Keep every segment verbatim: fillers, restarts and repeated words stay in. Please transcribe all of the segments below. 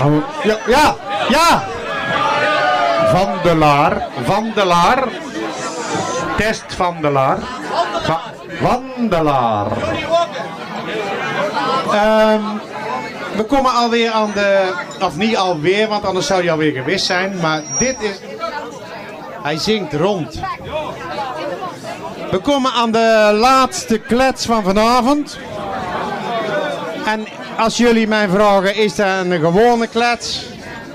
Oh, ja, ja, ja! Wandelaar, wandelaar. Test wandelaar. Va wandelaar. Um, we komen alweer aan de... Of niet alweer, want anders zou hij alweer gewist zijn. Maar dit is... Hij zingt rond. We komen aan de laatste klets van vanavond. En als jullie mij vragen, is dat een gewone klets?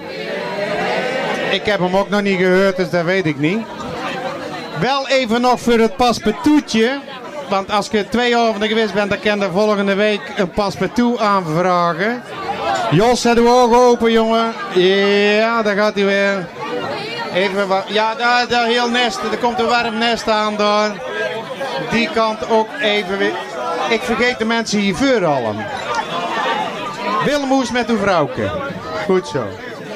Ik heb hem ook nog niet gehoord, dus dat weet ik niet. Wel even nog voor het paspartoutje. Want als je twee avonden geweest bent, dan kan je volgende week een paspartout aanvragen. Jos, zet uw ogen open, jongen. Ja, daar gaat hij weer. Even wat. Ja, daar, daar heel nest. Er komt een warm nest aan daar. Die kant ook even weer. Ik vergeet de mensen hier voor allen. Willem, hoe is met uw vrouwke? Goed zo.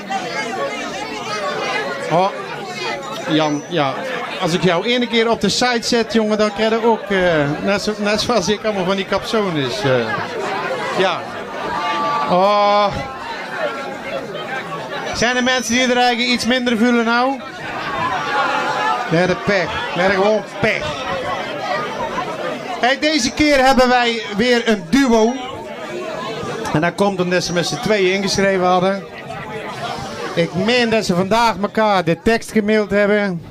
Oh, Jan, ja. Als ik jou ene keer op de site zet, jongen, dan krijg je ook, uh, net, zo, net zoals ik, allemaal van die capsones. Uh, ja. Oh. Zijn er mensen die er eigenlijk iets minder voelen nou? Nee, de pech. Nee, gewoon pech. Hey, deze keer hebben wij weer een duo. En dat komt omdat ze met z'n tweeën ingeschreven hadden. Ik meen dat ze vandaag elkaar de tekst gemaild hebben.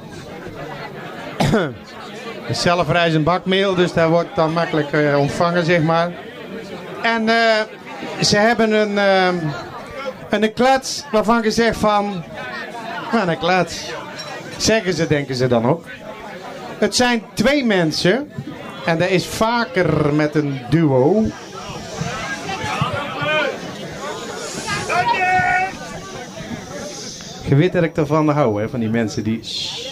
Zelfreizend bakmail, dus dat wordt dan makkelijk uh, ontvangen, zeg maar. En uh, ze hebben een, uh, een klets waarvan je zegt van... Wat een klets. Zeggen ze, denken ze dan ook. Het zijn twee mensen. En dat is vaker met een duo. Je weet dat ik ervan hou, hè, van die mensen die...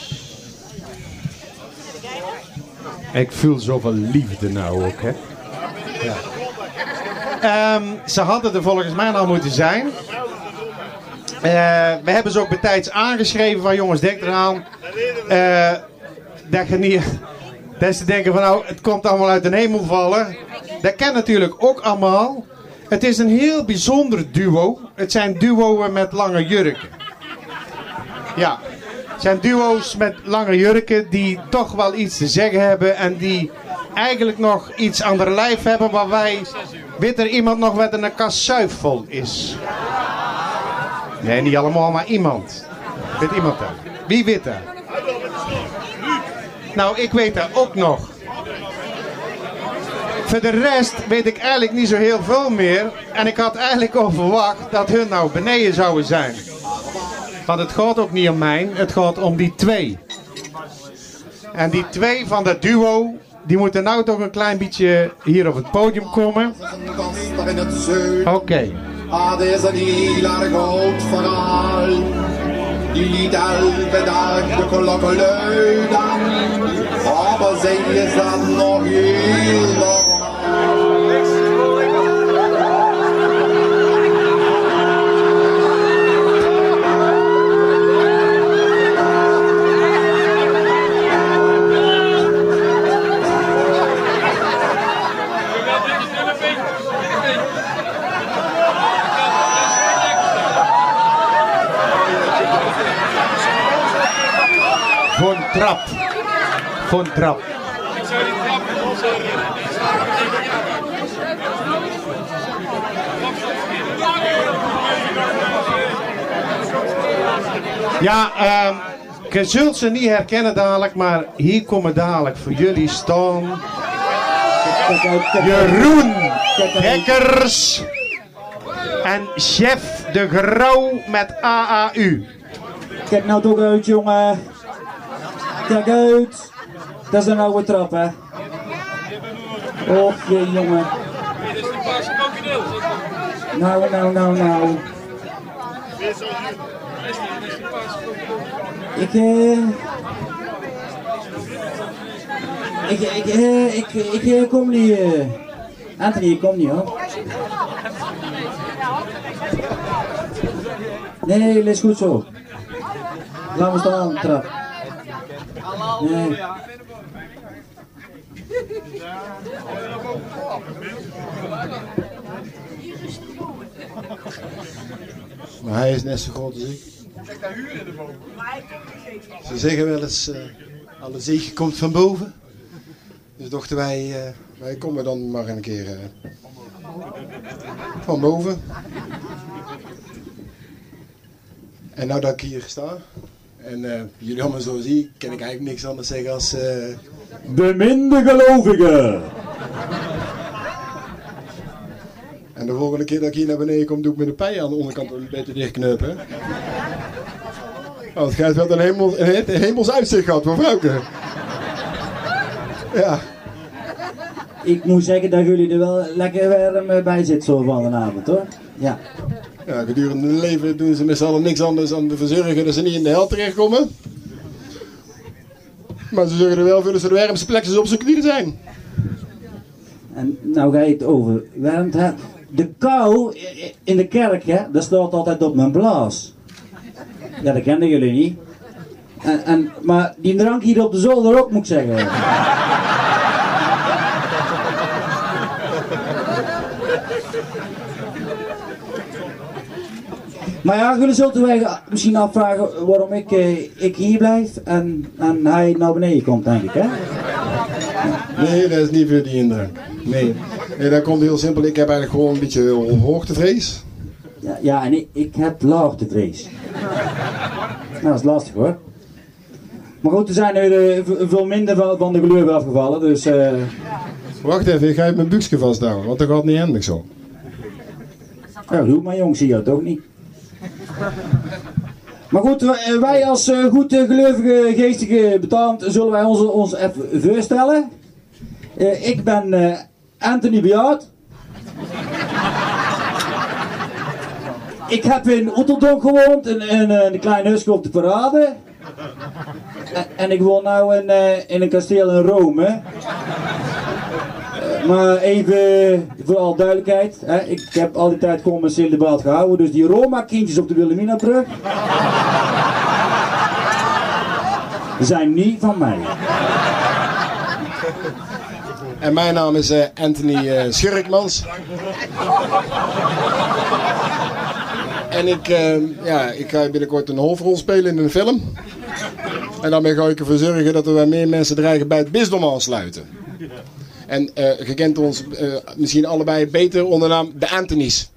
Ik voel zoveel liefde nou ook, hè. Ja. Um, ze hadden er volgens mij al moeten zijn. Uh, we hebben ze ook betijds aangeschreven van jongens, denk eraan. Uh, dat je niet... Dat ze denken van nou, het komt allemaal uit de hemel vallen. Dat kan natuurlijk ook allemaal. Het is een heel bijzonder duo. Het zijn duo's met lange jurken. Ja. Het zijn duo's met lange jurken die toch wel iets te zeggen hebben en die eigenlijk nog iets aan haar lijf hebben waar wij... Weet er iemand nog wat een kast zuif vol is? Nee, niet allemaal, maar iemand. Weet iemand dat? Wie weet dat? Nou, ik weet dat ook nog. Voor de rest weet ik eigenlijk niet zo heel veel meer. En ik had eigenlijk al verwacht dat hun nou beneden zouden zijn. Want het gaat ook niet om mij, het gaat om die twee. En die twee van dat duo, die moeten nou toch een klein beetje hier op het podium komen. Oké. Okay. Ah, dit is een heel erg groot verhaal. Die liet elke dag de klokken luiden. Maar zij is dan nog heel normaal. Voor een trap. Voor een trap. Ja, uh, je zult ze niet herkennen dadelijk, maar hier komen dadelijk voor jullie staan Jeroen Hekkers en Chef de Grauw met A A U. Kijk nou toch uit, jongen. Kijk uit. Dat is een oude trap, hè. Och, jee, jongen. Nou, nou, nou, nou. Ik, eh... Ik, ik, eh, ik, ik, ik kom niet, eh... Anthony, ik kom niet, hoor. Nee, dat is goed zo. Laat me staan, trap. Nee. Maar hij is net zo groot als ik. Ze zeggen wel eens, uh, alle zegen komt van boven. Dus dachten wij, uh, wij komen dan maar een keer uh, van boven. En nou dat ik hier sta en uh, jullie allemaal zo zie, kan ik eigenlijk niks anders zeggen als... Uh, Beminde gelovigen! En de volgende keer dat ik hier naar beneden kom, doe ik met de pij aan de onderkant een beetje dichtkneupen. Want het gaat wel een, hemel, een hemels uitzicht gehad voor vrouwke. Ja. Ik moet zeggen dat jullie er wel lekker warm bij zitten zo van de avond hoor. Ja. Ja, gedurende hun leven doen ze met z'n allen niks anders dan te verzorgen dat ze niet in de hel terechtkomen. Maar ze zorgen er wel voor dat ze de warmste plekjes op zoeken die er zijn. En nou ga je het over warmte. De kou in de kerk, hè, dat staat altijd op mijn blaas. Ja, dat kenden jullie niet. En, en, maar die drank hier op de zolder ook, moet ik zeggen. Maar ja, jullie zullen wij misschien afvragen waarom ik, eh, ik hier blijf en, en hij naar beneden komt, denk ik, hè? Nee, dat is niet voor die indruk. Nee. Nee, dat komt heel simpel. Ik heb eigenlijk gewoon een beetje hoogtevrees. Ja, ja en ik, ik heb laagtevrees. Nou, dat is lastig hoor. Maar goed, er zijn er uh, veel minder van, van de geloof afgevallen, dus... Uh... Wacht even, ik ga even mijn buksje vasthouden, want dat gaat niet handig zo. Ja, doe maar jong, zie je toch niet. Maar goed, wij als uh, goed uh, gelovige geestige betaald zullen wij ons, ons even voorstellen. Uh, ik ben uh, Anthony Bejaard. Ik heb in Otterdonk gewoond, in, in, in een klein huisje op de Parade. En, en ik woon nu in, uh, in een kasteel in Rome. Uh, maar even voor alle duidelijkheid, hè, ik heb al die tijd gewoon mijn celibaat gehouden, dus die Roma-kindjes op de Wilhelminabrug zijn niet van mij. En mijn naam is uh, Anthony uh, Schurkmans. En ik, uh, ja, ik ga binnenkort een hoofdrol spelen in een film. En daarmee ga ik ervoor zorgen dat er weer meer mensen dreigen bij het bisdom aansluiten. En uh, je kent ons uh, misschien allebei beter onder de naam de Anthony's.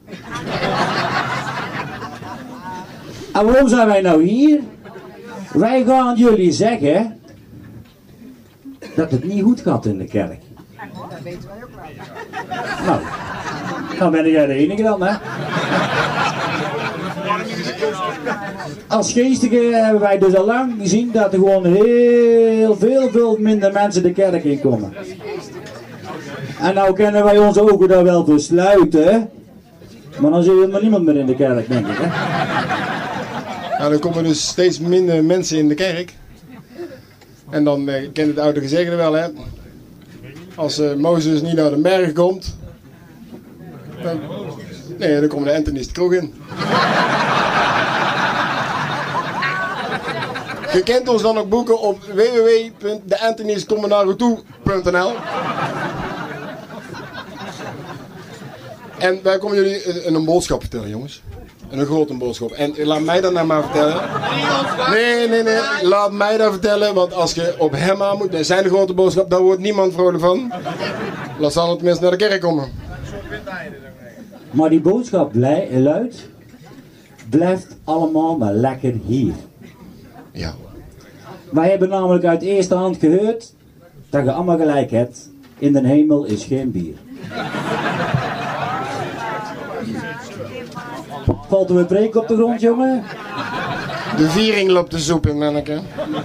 En waarom zijn wij nou hier? Wij gaan jullie zeggen dat het niet goed gaat in de kerk. Dat weten wij ook wel. Nou, dan ben jij de enige dan, hè? Als geestigen hebben wij dus al lang gezien dat er gewoon heel veel, veel minder mensen de kerk in komen. En nou kunnen wij onze ogen daar wel voor sluiten, maar dan zie je helemaal niemand meer in de kerk, denk ik, hè? Nou, dan komen dus steeds minder mensen in de kerk. En dan uh, kent het oude gezegde wel, hè. Als uh, Mozes niet naar de berg komt, dan, nee, dan komen de Anthony's de kroeg in. Je kent ons dan ook boeken op w w w punt de anthony's komen naar u toe punt n l. En wij komen jullie een, een boodschap vertellen, jongens. Een grote boodschap. En laat mij dat nou maar vertellen. Nee, nee, nee. Laat mij dat vertellen. Want als je op hem aan moet, dan zijn de grote boodschap, daar wordt niemand vrolijk van. Laat staan dat de mensen naar de kerk komen. Maar die boodschap luidt, blijft allemaal maar lekker hier. Ja. Wij hebben namelijk uit eerste hand gehoord dat je allemaal gelijk hebt. In de hemel is geen bier. Valt er een preek op de grond, jongen? De viering loopt de soep in, manneke.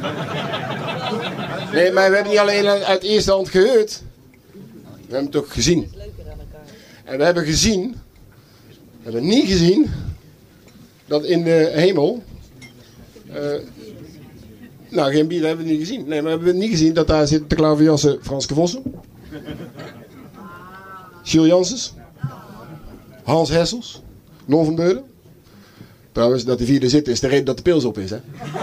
Nee, maar we hebben niet alleen uit eerste hand gehoord. We hebben het ook gezien. En we hebben gezien, we hebben niet gezien, dat in de hemel, uh, nou geen bier, dat hebben we niet gezien. Nee, maar we hebben niet gezien dat daar zit de klaverjassen Franske Vossen, Jules Janssens, Hans Hessels, Non van Beurden. Trouwens, dat die vierde zit is de reden dat de pils op is, hè.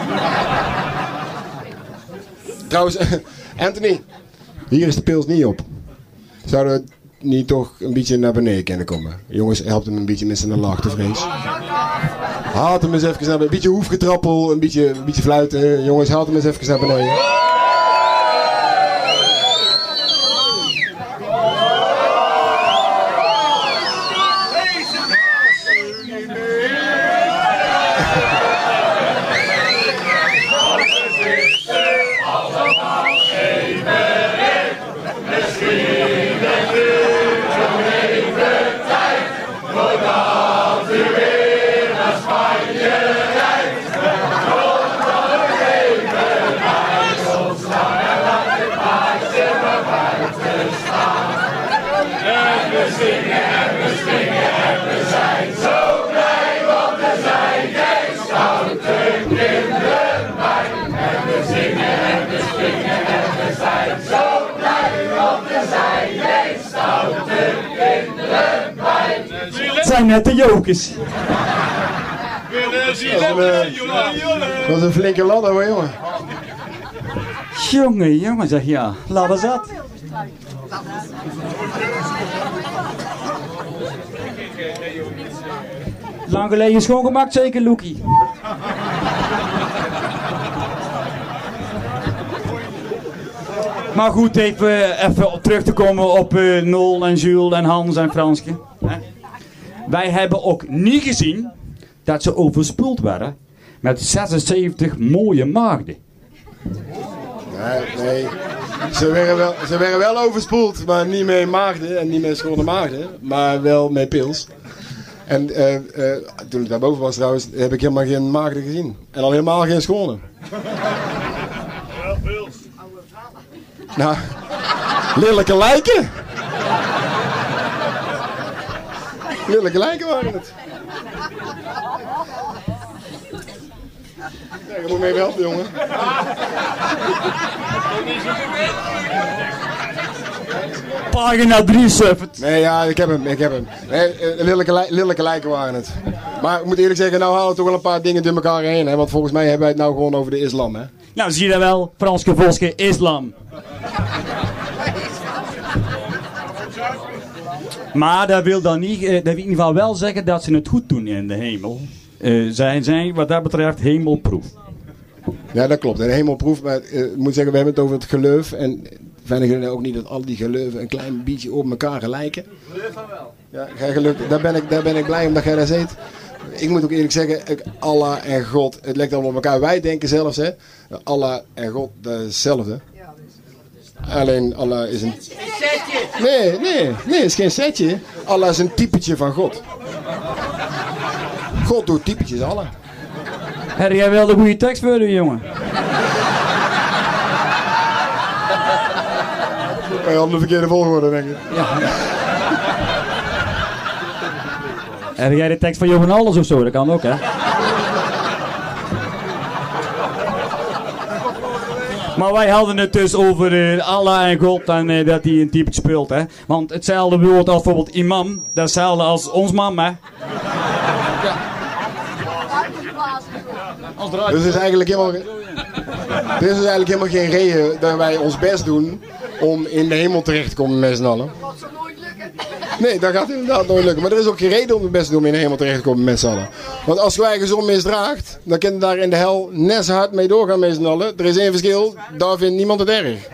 Trouwens, Anthony, hier is de pils niet op. Zouden we niet toch een beetje naar beneden kunnen komen? Jongens, helpt hem een beetje met zijn laagtevrees. Haal hem eens even naar beneden. Een beetje hoefgetrappel, een beetje, een beetje fluiten. Jongens, haal hem eens even naar beneden. Het zijn net de jokers. Dat is een flinke ladder hoor, jongen. Jongen, jongen, zeg ja. Laat zat. Lang geleden schoongemaakt, zeker, Loekie. Maar goed, even, even op terug te komen op uh, Nol en Jules en Hans en Franske. Hè? Wij hebben ook niet gezien dat ze overspoeld werden met zesenzeventig mooie maagden. Nee, nee. Ze werden wel, ze werden wel overspoeld, maar niet met maagden en niet met schone maagden, maar wel met pils. En uh, uh, toen ik daarboven was trouwens, heb ik helemaal geen maagden gezien. En al helemaal geen schone. Nou, lelijke lijken. Lelijke lijken waren het. Ja, je moet me even helpen, jongen. Pagina drie, Suffert. Nee, ja, ik heb hem, ik heb hem. Nee, lelijke, li lelijke lijken waren het. Maar ik moet eerlijk zeggen, nou halen we toch wel een paar dingen door elkaar heen. Hè? Want volgens mij hebben wij het nou gewoon over de islam, hè? Nou, zie je dat wel? Franske Voske, islam. Maar dat wil dan niet, dat wil in ieder geval wel zeggen dat ze het goed doen in de hemel. Uh, zij zijn wat dat betreft hemelproef. Ja, dat klopt. Een hemelproef, maar uh, ik moet zeggen, we hebben het over het geloof. En vinden jullie ook niet dat al die geloven een klein beetje op elkaar gelijken? Geloof van wel. Ja, gij geloof, daar, ben ik, daar ben ik blij omdat jij dat zegt. Ik moet ook eerlijk zeggen, Allah en God, het lijkt allemaal op elkaar. Wij denken zelfs, hè, Allah en God hetzelfde. Alleen Allah is een... Nee, nee, nee, het is geen setje. Allah is een typetje van God. God doet typetjes, Allah. Heb jij wel de goede tekst voor u, jongen? Wij hadden de verkeerde volgorde, denk ik. Ja. Heb jij de tekst van Johan Alles of zo? Dat kan ook, hè? Maar wij hadden het dus over uh, Allah en God en uh, dat hij een type speelt, hè. Want hetzelfde woord als bijvoorbeeld imam, dat is hetzelfde als ons mam, hè. Ja. Dus het is eigenlijk helemaal, dit is dus eigenlijk helemaal geen reden dat wij ons best doen om in de hemel terecht te komen met z'n allen. Dat zal nooit lukken. Nee, dat gaat inderdaad nooit lukken. Maar er is ook geen reden om het best te doen om in de hemel terecht te komen met z'n allen. Want als wij gezond misdraagt, dan kunnen we daar in de hel net zo hard mee doorgaan met z'n allen. Er is één verschil, daar vindt niemand het erg.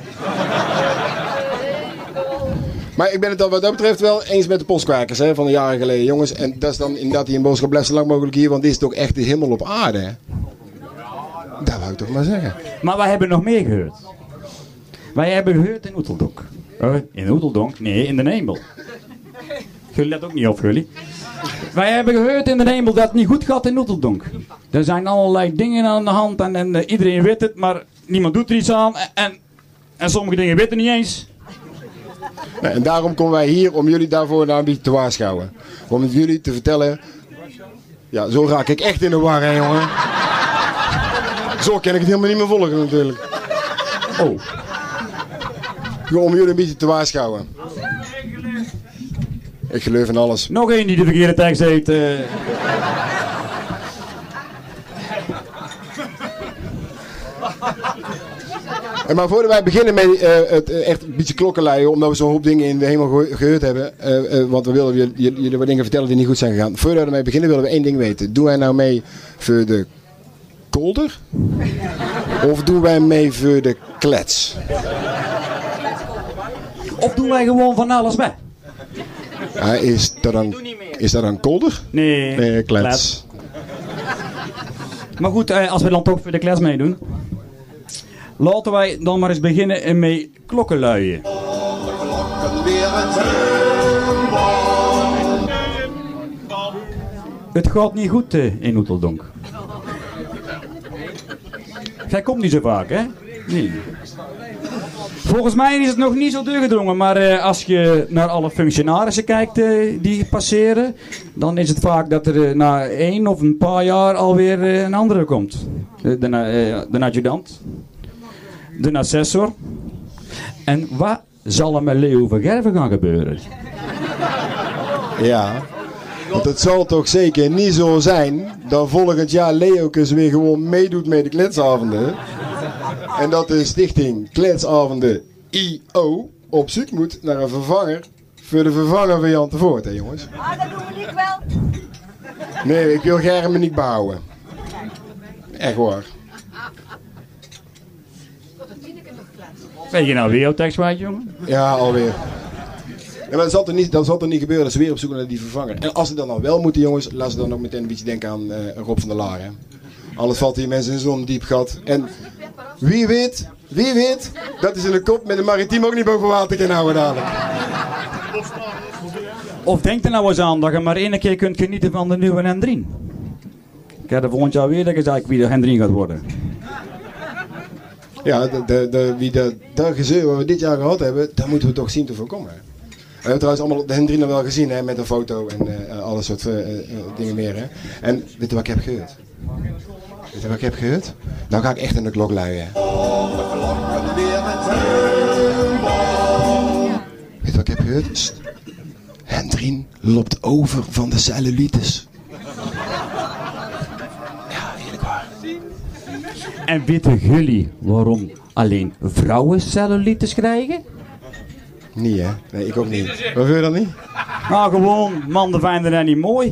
Maar ik ben het al wat dat betreft wel eens met de postkwakers hè, van de jaren geleden, jongens. En dat is dan inderdaad die een boodschap blijft zo lang mogelijk hier, want dit is toch echt de hemel op aarde, hè? Dat wou ik toch maar zeggen. Maar wij hebben nog meer gehoord. Wij hebben gehoord in Oeteldonk. Uh, in Oeteldonk? Nee, in de hemel. Jullie let ook niet op, jullie. Wij hebben gehoord in de hemel dat het niet goed gaat in Oeteldonk. Er zijn allerlei dingen aan de hand en, en uh, iedereen weet het, maar niemand doet er iets aan. En, en, en sommige dingen weten niet eens. Nee, en daarom komen wij hier om jullie daarvoor nou een beetje te waarschuwen. Om het jullie te vertellen. Ja, zo raak ik echt in de war, hè, jongen. Zo kan ik het helemaal niet meer volgen, natuurlijk. Oh. Om jullie een beetje te waarschuwen. Ik geloof in alles. Nog één die de verkeerde tekst heeft. Uh... En maar voordat wij beginnen met uh, het uh, echt een beetje klokkenluien, omdat we zo'n hoop dingen in de hemel ge- gehoord hebben, uh, uh, want we willen jullie, jullie wat dingen vertellen die niet goed zijn gegaan. Voordat we mee beginnen willen we één ding weten. Doen wij nou mee voor de kolder? Of doen wij mee voor de klets? Of doen wij gewoon van alles mee? Uh, is, dat dan, is dat dan kolder? Nee, Nee, klets. Maar goed, als we dan toch voor de klets meedoen. Laten wij dan maar eens beginnen met klokkenluien. Het gaat niet goed uh, in Oeteldonk. Jij komt niet zo vaak, hè? Nee. Volgens mij is het nog niet zo doorgedrongen, maar uh, als je naar alle functionarissen kijkt uh, die passeren, dan is het vaak dat er uh, na één of een paar jaar alweer uh, een andere komt. De, de, uh, de adjudant, de assessor. En wat zal er met Leo van Gerven gaan gebeuren? Ja, want het zal toch zeker niet zo zijn dat volgend jaar Leokus weer gewoon meedoet met de kletsavonden. En dat de stichting Kletsavonden I O op zoek moet naar een vervanger voor de vervanger van Jan Tervoort, hè jongens? Ah, dat doen we niet wel. Nee, ik wil Germen niet behouden. Echt waar. Weet je nou weer jouw tekst kwijt, jongen? Ja, alweer. Ja, maar dat zal, er niet, dat zal er niet gebeuren dat ze weer op zoek naar die vervanger. En als ze dan al wel moeten, jongens, laten ze dan ook meteen een beetje denken aan uh, Rob van der Laar. Hè? Anders valt hier mensen in zo'n diep gat. En wie weet, wie weet, dat is in de kop met de maritiem ook niet boven water kan houden dadelijk. Of denk er nou eens aan dat je maar één keer kunt genieten van de nieuwe N drie. Ik heb er volgend jaar weer dat gezegd wie de N drie gaat worden. Ja, de, de, de, wie de, dat gezeur wat we dit jaar gehad hebben, dat moeten we toch zien te voorkomen. We hebben trouwens allemaal de N drie nog wel gezien, hè, met een foto en uh, alle soort uh, uh, dingen meer. Hè. En weet je wat ik heb gehoord? Weet je wat ik heb gehoord? Nou ga ik echt in de klok luien. Weet je wat ik heb gehoord? Sst. Hendrien loopt over van de cellulitis. Ja, eerlijk waar. En weten jullie waarom alleen vrouwen cellulitis krijgen? Niet hè? Nee, ik ook niet. Wat wil je dan niet? Nou gewoon, mannen vinden dat niet mooi.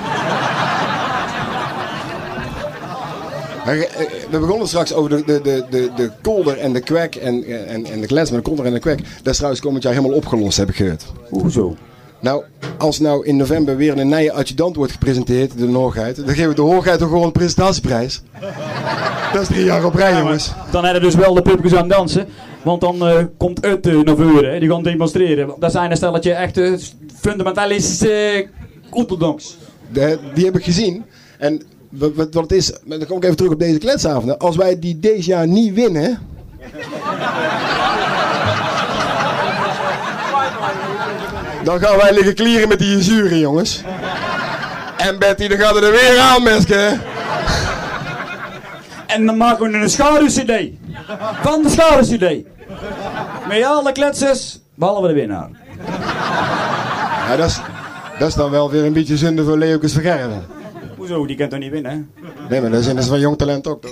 We begonnen straks over de, de, de, de, de kolder en de kwek en, en, en de klets, maar de kolder en de kwek. Dat is trouwens komend jaar helemaal opgelost, heb ik gehoord. Hoezo? Nou, als nou in november weer een nieuwe adjudant wordt gepresenteerd, de Hoogheid, dan geven we de Hoogheid toch gewoon een presentatieprijs. Dat is drie jaar op rij, jongens. Dan hebben dus wel de pupjes aan dansen. Want dan uh, komt uit uh, naar voren, hè. Die gaan demonstreren. Dat zijn een stelletje echte fundamentalistische uh, Oeteldonks. De, die heb ik gezien. En wat, wat, wat het is, dan kom ik even terug op deze kletsavonden. Als wij die deze jaar niet winnen... dan gaan wij liggen klieren met die jury, jongens. En Betty, dan gaat het er weer aan, mensen. En dan maken we een schaduw-cd. Van de schaduw-cd. Met alle kletsers, behalve de winnaar. Ja, dat is, dat is dan wel weer een beetje zonde voor Leokus van Gerven. Hoezo, die kan toch niet winnen, hè? Nee, maar dat is, dat is van jong talent ook, toch?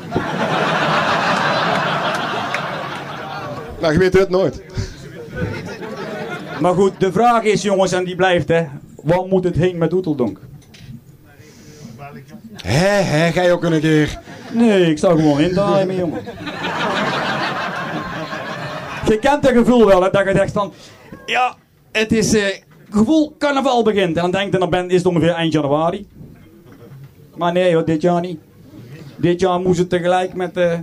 Nou, je weet het nooit. Maar goed, de vraag is, jongens, en die blijft, hè. Wat moet het heen met Oeteldonk? Hé, hé, ga je ook een keer... Nee, ik sta gewoon in daar, mijn jongen. Je kent dat gevoel wel, hè, dat je denkt van... Ja, het is... Uh, gevoel carnaval begint. En dan denk je, dan ben, is het ongeveer eind januari. Maar nee, hoor, dit jaar niet. Dit jaar moest het tegelijk met... Uh...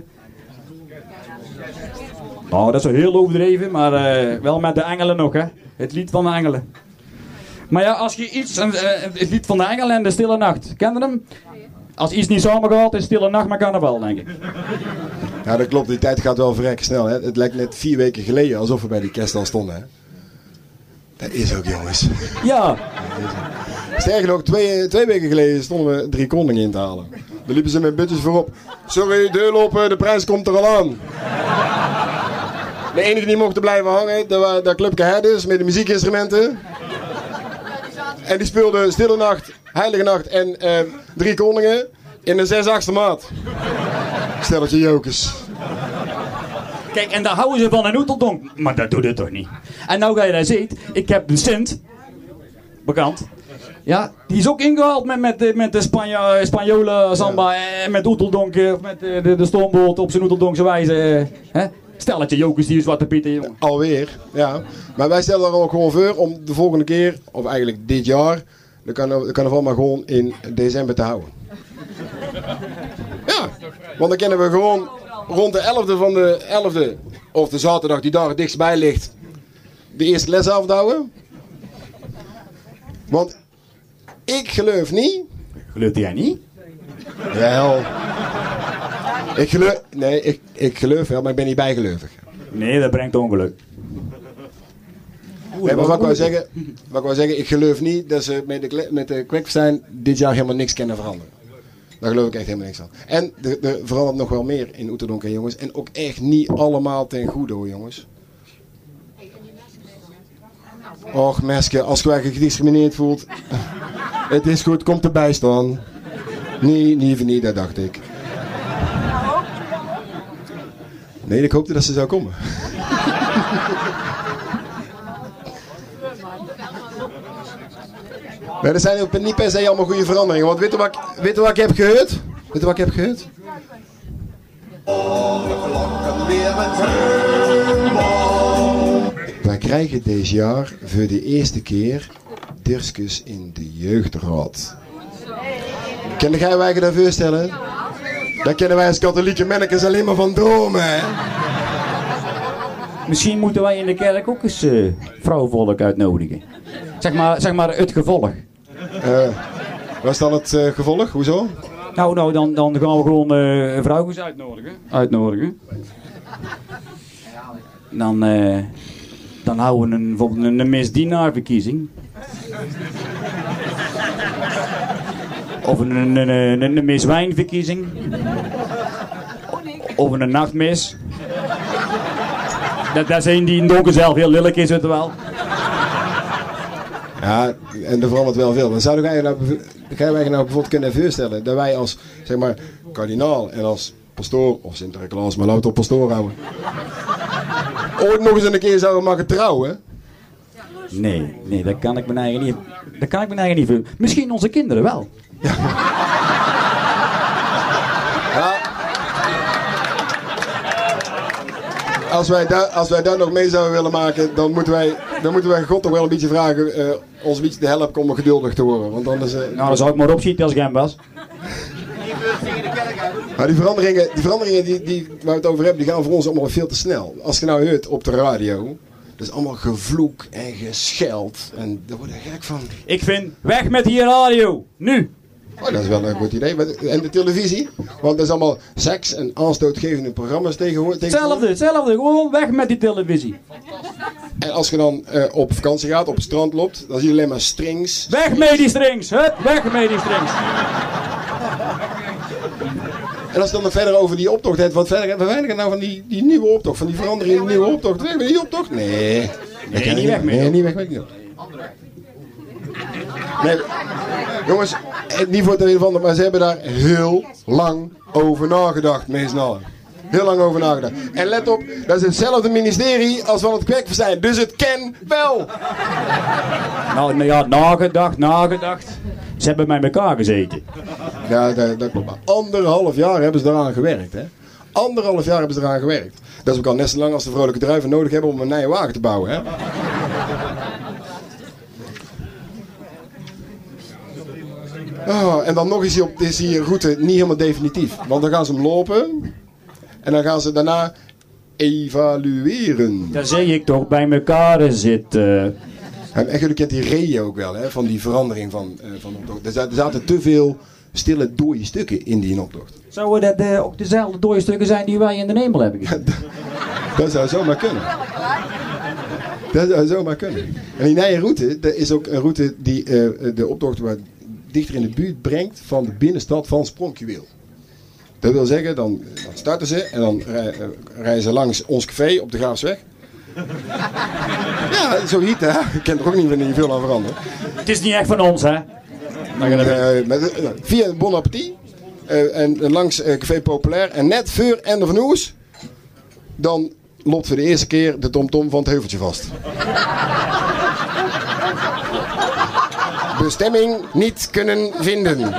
Nou, dat is wel heel overdreven, maar uh, wel met de engelen nog, hè. Het lied van de engelen. Maar ja, als je iets... Uh, het lied van de engelen en de stille nacht. Ken je hem? Als iets niet samengaat, is stille nacht met carnaval, denk ik. Ja, dat klopt. Die tijd gaat wel verrekken snel, hè. Het lijkt net vier weken geleden alsof we bij die kerst al stonden, hè. Dat is ook, jongens. Ja. Sterker nog, twee, twee weken geleden stonden we drie koningen in te halen. Dan liepen ze met butjes voorop. Sorry, deurlopen, de prijs komt er al aan. De enige die mochten blijven hangen, dat waren dat clubje herders met de muziekinstrumenten. En die speelden Stille Nacht, Heilige Nacht en uh, Drie Koningen in de zes achtste maat. Stelletje jokers. Kijk, en daar houden ze van een oeteldonk. Maar dat doet het toch niet. En nou ga je daar ziet, ik heb een Sint, bekend. Ja, die is ook ingehaald met, met, met de Spanja, Spanjolen, samba en met oeteldonken, met de, de, de stoomboot op zijn oeteldonkse wijze. Hè? Stelletje jokers die Zwarte Pieten, jongen. Alweer, ja. Maar wij stellen er ook gewoon voor om de volgende keer, of eigenlijk dit jaar, de carnaval maar gewoon in december te houden. Ja, want dan kunnen we gewoon rond de elfde van de elfde, of de zaterdag die daar het dichtst bij ligt, de eerste les afhouden. Want ik geloof niet. Gelooft jij niet? Wel. Ik geloof. Nee, ik, ik geloof wel, maar ik ben niet bijgelovig. Nee, dat brengt ongeluk. Nee, maar wat ik wou zeggen, wat ik wou zeggen, ik geloof niet dat ze met de, met de Kwekfestijn dit jaar helemaal niks kunnen veranderen. Daar geloof ik echt helemaal niks aan. En er, er verandert nog wel meer in Oeterdonk, jongens. En ook echt niet allemaal ten goede, hoor, jongens. Och, meske, als je je gediscrimineerd voelt. Het is goed, komt erbij staan. Nee, liever niet, dat dacht ik. Nee, ik hoopte dat ze zou komen. Maar er zijn ook niet per se allemaal goede veranderingen. Want weet je wat, ik- weet je wat ik heb gehoord? Weet je wat ik heb gehoord? Wij krijgen deze jaar voor de eerste keer Dirkskus in de jeugdraad. Kunnen jij wij je dat voorstellen? Daar kennen wij als katholieke mannekes alleen maar van dromen, hè? Misschien moeten wij in de kerk ook eens uh, vrouwenvolk uitnodigen. Zeg maar, zeg maar het gevolg. Uh, wat is dan het uh, gevolg? Hoezo? Nou, nou dan, dan gaan we gewoon uh, vrouwen uitnodigen. Uitnodigen. Dan, uh, dan houden we een, bijvoorbeeld een, een misdienaarverkiezing. Of een, een, een, een, een miswijnverkiezing. Of een nachtmis. Dat, dat is een die in donker zelf heel lelijk is, weet je wel. Ja, en er verandert wel veel. Maar zou jij nou, ga je nou bijvoorbeeld kunnen voorstellen dat wij als, zeg maar, kardinaal en als pastoor, of Sinterklaas, maar laten we het op pastoor houden, ooit nog eens een keer zouden mogen trouwen? Nee, nee, dat kan ik mijn eigen niet. Dat kan ik mijn eigen niet voor. Misschien onze kinderen wel. Ja. Als wij, daar, als wij daar nog mee zouden willen maken, dan moeten wij, dan moeten wij God toch wel een beetje vragen, uh, ons een beetje te helpen om geduldig te worden. Want anders, uh, Nou, dan zou ik maar opschieten als ik hem was. Maar die veranderingen, die, veranderingen die, die, waar we het over hebben, die gaan voor ons allemaal veel te snel. Als je nou hoort op de radio, dat is allemaal gevloek en gescheld. En daar word je gek van. Ik vind, weg met die radio. Nu. Oh, dat is wel een goed idee. En de televisie, want dat is allemaal seks en aanstootgevende programma's tegenwoordig. Hetzelfde, hetzelfde. Gewoon weg met die televisie. En als je dan uh, op vakantie gaat, op het strand loopt, dan zie je alleen maar strings. Weg met die strings. Hup, weg met die strings. En als je dan nog verder over die optocht hebt, wat verder hebben wij nou van die, die nieuwe optocht, van die verandering in de nieuwe optocht? Weg met die optocht? Nee. Nee, niet weg mee. Nee, niet weg met die optocht. Nee, jongens, niet voor het een of ander, maar ze hebben daar heel lang over nagedacht, meestal. Heel lang over nagedacht. En let op, dat is hetzelfde ministerie als van het Kwekfestijn, dus het ken wel. Nou, nou ja, nagedacht, nagedacht. Ze hebben bij elkaar gezeten. Ja, dat, dat klopt. Maar anderhalf jaar hebben ze eraan gewerkt, hè. Anderhalf jaar hebben ze eraan gewerkt. Dat is ook al net zo lang als de vrolijke druiven nodig hebben om een nieuwe wagen te bouwen, hè. Oh, en dan nog eens op, is die route niet helemaal definitief. Want dan gaan ze hem lopen. En dan gaan ze daarna evalueren. Daar zie ik toch bij elkaar zitten. En, en jullie kent die reden ook wel, hè, van die verandering van, uh, van de optocht. Er zaten, er zaten te veel stille dode stukken in die optocht. Zouden dat uh, ook dezelfde dode stukken zijn die wij in de hemel hebben gezien? Dat zou zomaar kunnen. Dat zou zomaar kunnen. En die nieuwe route, dat is ook een route die uh, de optocht wat dichter in de buurt brengt van de binnenstad van Spronkjuweel. Dat wil zeggen, dan, dan starten ze en dan rij, uh, rijden ze langs ons café op de Graafsweg. Ja, zoiets, hè. Ik ken er ook niet, niet veel aan veranderen. Het is niet echt van ons, hè? Uh, met, uh, via Bon Appetit uh, en uh, langs uh, Café Populair en net voor Ende van Oes, dan loopt voor de eerste keer de tomtom van het heuveltje vast. Bestemming niet kunnen vinden.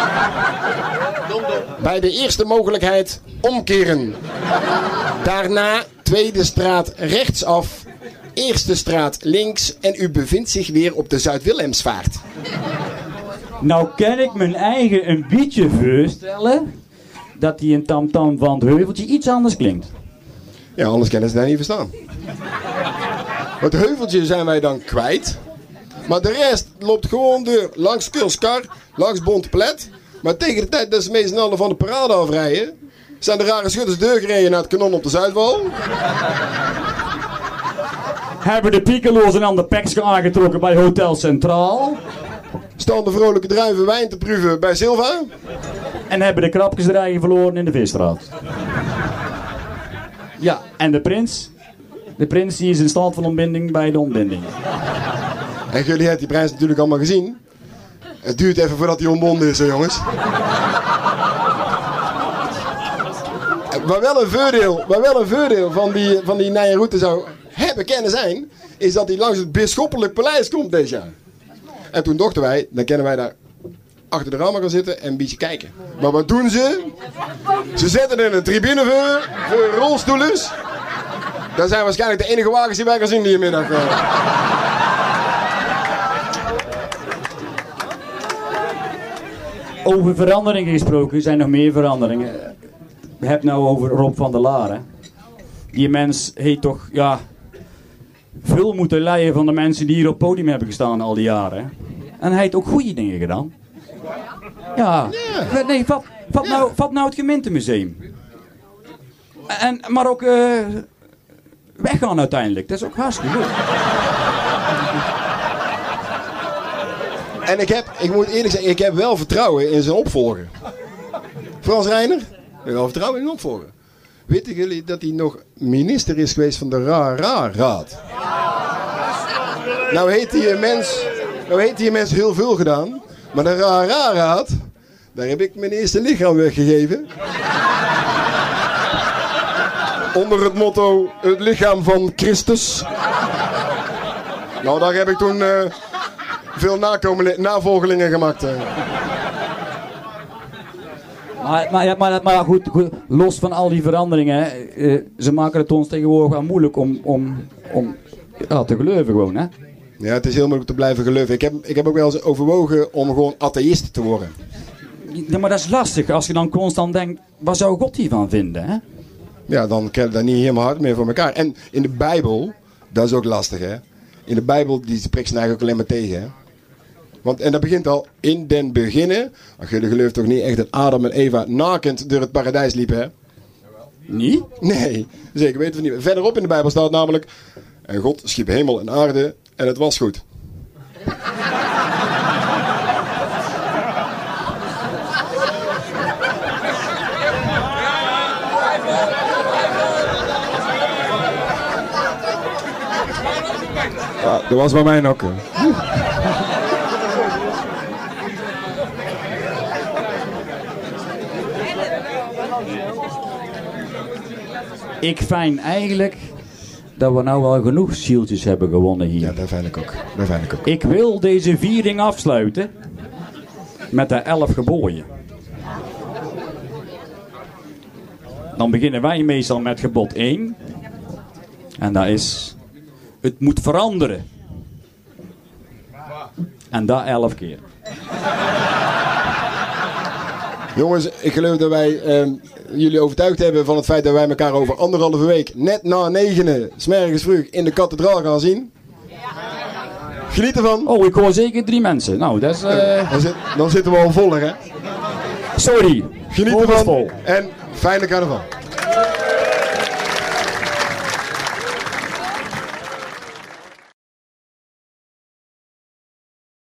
Bij de eerste mogelijkheid omkeren. Daarna tweede straat rechtsaf. Eerste straat links en u bevindt zich weer op de Zuid-Willemsvaart. Nou kan ik mijn eigen een beetje voorstellen dat die een tamtam van het heuveltje iets anders klinkt. Ja, anders kunnen ze dat niet verstaan. Het heuveltje zijn wij dan kwijt. Maar de rest loopt gewoon door. Langs Kulskar, langs Bontplet. Maar tegen de tijd dat ze met z'n allen van de parade afrijden, zijn de rare schutters deurgereden naar het kanon op de Zuidwal. Hebben de piccolo's en aan de pekske aangetrokken bij Hotel Centraal. Staan de vrolijke druiven wijn te proeven bij Silva. En hebben de krapjes de eigen verloren in de Visstraat. Ja, en de prins? De prins die is in staat van ontbinding bij de ontbinding. En jullie hebben die prijs natuurlijk allemaal gezien. Het duurt even voordat hij ontbonden is, hè, jongens. Maar wel een voordeel, maar wel een voordeel van die, van die nieuwe route zou hebben kunnen zijn, is dat hij langs het bisschoppelijk paleis komt dit jaar. En toen dachten wij, dan kunnen wij daar achter de ramen gaan zitten en een beetje kijken. Maar wat doen ze? Ze zetten in een tribune voor, voor rolstoelers. Dat zijn waarschijnlijk de enige wagens die wij gaan zien die middag. Over veranderingen gesproken, er zijn nog meer veranderingen. We hebben het nou over Rob van der Laar. Hè. Die mens heeft toch, ja, veel moeten leiden van de mensen die hier op het podium hebben gestaan al die jaren. Hè. En hij heeft ook goede dingen gedaan. Ja, ja. Nee, vat, vat, ja. nou, vat nou het gemeentemuseum. En, maar ook uh, weggaan uiteindelijk, dat is ook hartstikke goed. En ik heb, ik moet eerlijk zeggen, ik heb wel vertrouwen in zijn opvolger. Frans Reiner, ik heb wel vertrouwen in zijn opvolger. Weten jullie dat hij nog minister is geweest van de Ra-Ra-Raad? Nou heet die mens, nou heeft die mens heel veel gedaan. Maar de Ra-Ra-Raad, daar heb ik mijn eerste lichaam weggegeven. Onder het motto, het lichaam van Christus. Nou, daar heb ik toen uh, veel navolgelingen gemaakt. Uh. Maar, maar, maar, maar goed, goed, los van al die veranderingen, hè, uh, ze maken het ons tegenwoordig wel moeilijk om, om, om ja, te geloven gewoon, hè? Ja, het is heel moeilijk te blijven geloven. Ik heb, ik heb ook wel eens overwogen om gewoon atheïst te worden. Ja, maar dat is lastig als je dan constant denkt, wat zou God hiervan vinden, hè? Ja, dan krijg je daar niet helemaal hard meer voor elkaar. En in de Bijbel, dat is ook lastig, hè? In de Bijbel, die spreekt ze eigenlijk ook alleen maar tegen, hè? Want, en dat begint al in den beginnen. Ach, jullie geloven toch niet echt dat Adam en Eva nakend door het paradijs liepen, hè? Niet? Nee, zeker weten we niet. Verderop in de Bijbel staat namelijk, en God schiep hemel en aarde en het was goed. Ja, dat was bij mij ook. Ik vind eigenlijk dat we nou wel genoeg zieltjes hebben gewonnen hier. Ja, dat vind ik ook. Dat vind ik ook. Ik wil deze viering afsluiten met de elf geboden. Dan beginnen wij meestal met gebod één. En dat is, het moet veranderen. En dat elf keer. Jongens, ik geloof dat wij eh, jullie overtuigd hebben van het feit dat wij elkaar over anderhalve week, net na negenen, 's morgens vroeg in de kathedraal gaan zien. Geniet ervan. Oh, ik hoor zeker drie mensen. Nou, dat is... Uh... Dan, zit, dan zitten we al voller, hè? Sorry. Geniet ervan. En fijne carnaval.